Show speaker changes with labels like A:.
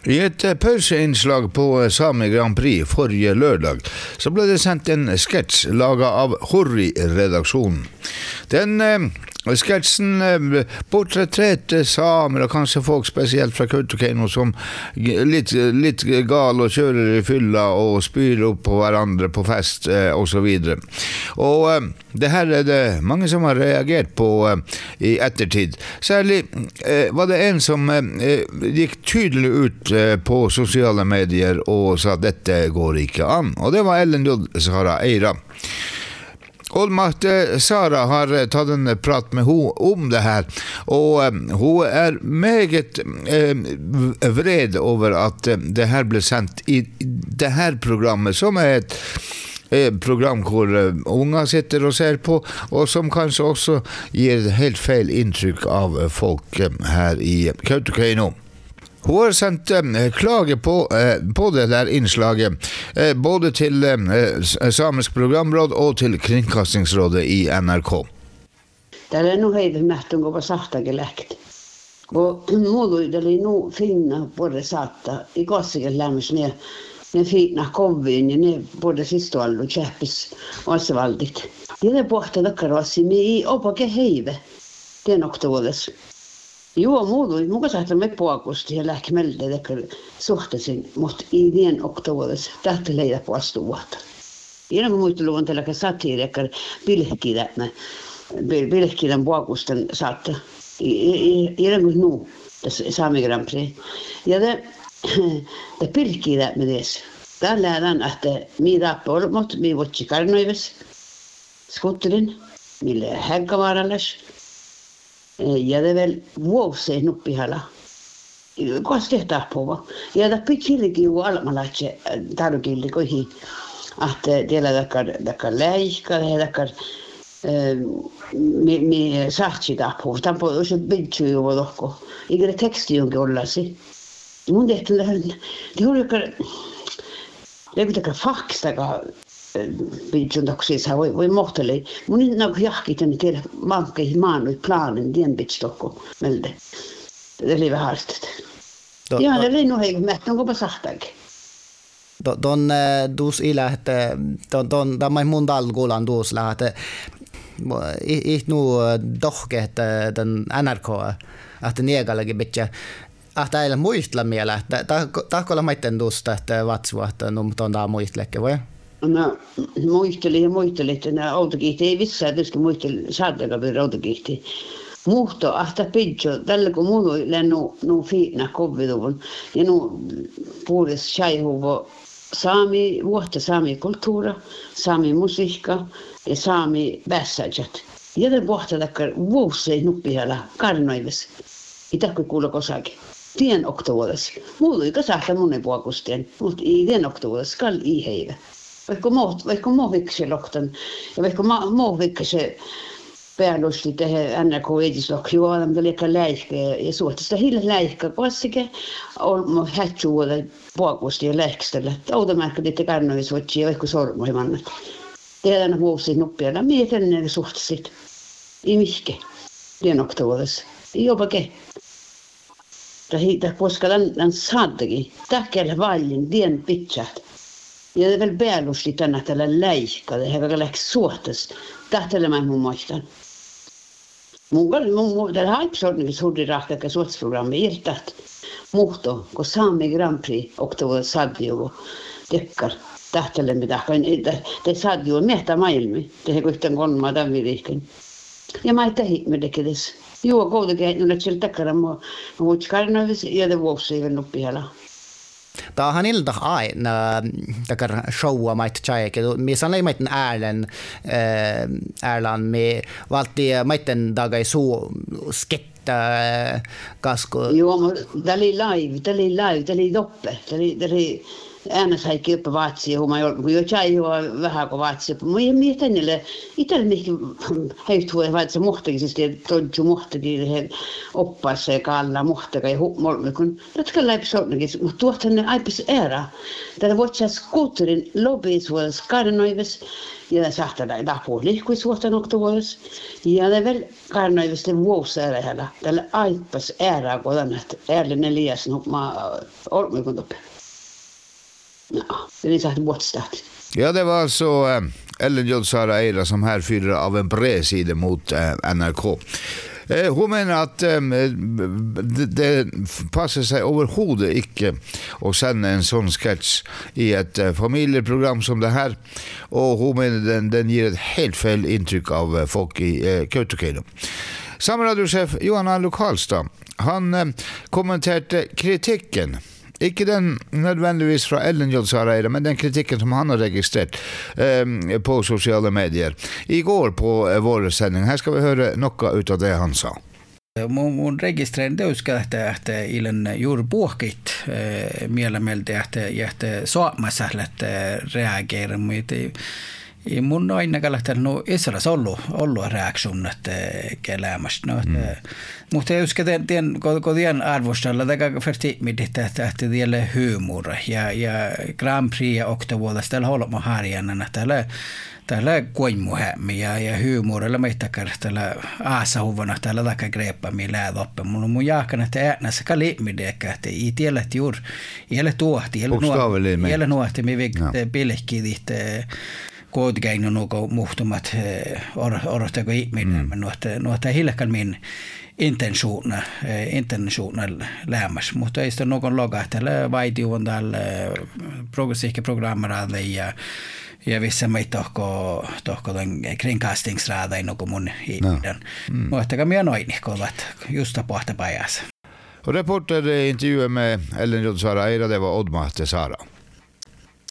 A: I et pauseinnslag på Sami Grand Prix forrige lørdag, så ble det sendt en sketsj laget av Horri-redaksjonen. Den sketsjen portretterte samer, og kanskje folk spesielt fra Kautokeino, som litt gal og kjører i fylla og spyr opp på hverandre på fest og så videre. Og det her er det mange som har reagert på i ettertid. Særlig var det en som gikk tydelig ut på sosiale medier og sa at dette går ikke an. Og det var Ellen J. Sara Eira. Olmart Sara har tatt en prat med henne om det her, og hun er meget vred over at det her ble sendt i det her programmet, som er et program hvor unger sitter og ser på, og som kanskje også gir helt feil inntrykk av folk her i Kautokeino. Hun har sendt klage på det der innslaget, både til Samisk programråd og til Kringkastingsrådet i NRK.
B: Det er noe høyde mest å gå på sakta gelekt. Og målet det er noe fina både sakta. I går sikkert lämmes ner med fina kovvin både Sistval och Käppis och så valdigt. Det är borta det karossi med i opake heive. Det är nog tådes. Jo, många sätter mig på augusti ja läkmelde det suhtesin mot i den oktoberes. Tähtä leida på astuvat. Ina muistu luon tällä satiirikar bilkkidan på augustin saatte. Ina kuin nu tässä Sami Grand Prix. Ja det pilkkida med des. Där lärde att mi rapport mot mi votchi karnoives. Skuttelin mille häggavaralles. Ja det väl vuosi nuppihalla. Koska tehtä puhua. Ja det pitchilikin ju almalache tarukilli kohi. Att dela dakar läika det dakar mi sahtsi tapu. Tampo usu bidju ju vodokko. Igre teksti jonkin ollasi. Mun tehty det oli joka faktaka bidjun toksissa voi mohteli. Mun niinku jahkiten tiedä mankkeihin maannut planen tien bidjtokko melde. Det oli vähän haastet. Ja det oli nog hei mättön kuin pasahtakin.
C: Don dus ila että don damai mun dalgulan dus la että ich nu dohke että den NRK att negalagi bitja att ei muistla miela että tahkolla maitten dusta että vatsua että tonda muistleke voi.
B: No muisteli että nämä autokihti ei vissaa tietysti muisteli saatella vielä autokihti. Muhto ahta pidjo tällä kun muu lennu fiina kovviduvun ja nu puhudes shaihuvo saami vuotta saami kulttuura, saami musiikka ja saami vässäjät. Ja den vuotta takkar vuosei nuppihalla karnoives. Itakko kuulla kosakin. Tien oktoberes. Mulla ei sahta munnen puolustien, mutta i den oktoberes skal i heive. Vaikka mohvikse loktan ja vaikka mohvikse päälusti tehdä NRK-edislokki juodam tällä läihkä ja suhtasta hillä läihkä kossike on hätsuuda puolustien läihkstellä. Automäärkä tietä karnovisvotsi ja vaikka sormoimannat. Tehdään vuosi nuppialla. Mietin ne suhtasit. I mihke. Den oktoberes. Jobake. Koska den saadegi. Takkellä vallin den pitchat. Ja det väl päälusti tänä tällä läihkä. Det här läks suhtas. Tähtele mä mun muistan. Mun det här episodin hurri rahkaka suotsprogrammi irtat. Muhto, kun Sami Grand Prix oktober sadju dekkar. Tähtele mitä. Det sadju mehtä maailmi. Det här yhtään kolmaa tämvirihkin. Ja mä ei tehi me tekedes. Joo, kuitenkin nyt sillä takkara mun karnoivis ja det vuosi ei nuppihalla.
C: Tähän ilta aina takar showa mait chaike me sanai maiten Erland me valti maiten dagai su sketta kasko.
B: Joo, det är live, det är doppe. Det är Ääna sai kieppa vaatsia, kun jo chai jo vähän kuin vaatsia. Mä mietin tänne, itsellä mihin heittuu vaatsia muhtaisesti, tontju muhtakin, he oppaassa ja kaalla muhtaka ja huomolmi, kun jotka läpi sornakin, mutta tuohtan ne aipis ära. Tällä vuotsia skuutterin lobbyisuudessa karnoivis, ja sahtada dapu lihkuisuutta oktovuodessa. Ja det väl karnoivis det vuossa ära. Tällä aipis ära, kun on, että ärlinen liias, no mä olmi kun toppe. Ja, det är så här bortstat.
A: Ja, det var alltså Ellen J. Sara Eira som här fyller av en bred sida mot NRK. Hon menar att det passar sig överhuvud inte att sända en sån sketch i ett familjeprogram som det här. Och hon menar den ger ett helt fel intryck av folk i Kautokeino. Samradiochef Johanna Lokalstad, han kommenterade kritiken. Ikke den nødvendigvis fra Ellen J. Sara Eira, men den kritikken som han har registrert på sociale medier. I går på vår sending. Här ska vi höra något utav det han sa.
D: Mun rekisterin teuska, että ilen juuri puhkit mielemältä, että saamassa reageera, mutta mun on aina lähtenyt Israelissa ollut reaktionat kelämästä. No, mutta just kun tien arvostella, tämä försti mietitään, että tielle humor ja Grand Prix ja oktovuodesta täällä olemme harjana, täällä kuimuhämmi ja humorilla meittäkään täällä aasahuvana täällä taka greppami läädoppe. Mun jaakana, että äänässä kalimidekkä, että ei tiellä, että juuri iälle tuohti, iälle nuohti, me pilkkiit koodikeino nuko muhtumat orostako ihminen, nuotta hilkan min intensuuna lämmäs, mutta ei sitä nukon loga, täällä vaitiuvon täällä progressiivke programmerade ja vissa meitä tohko kringkastingsrada i nuko mun ihminen. Nuottaka minä noin, kovat just pohta pajassa.
A: Och reporter intervjuade med Ellen J. Sara Eira, det var Oddmar Tesara.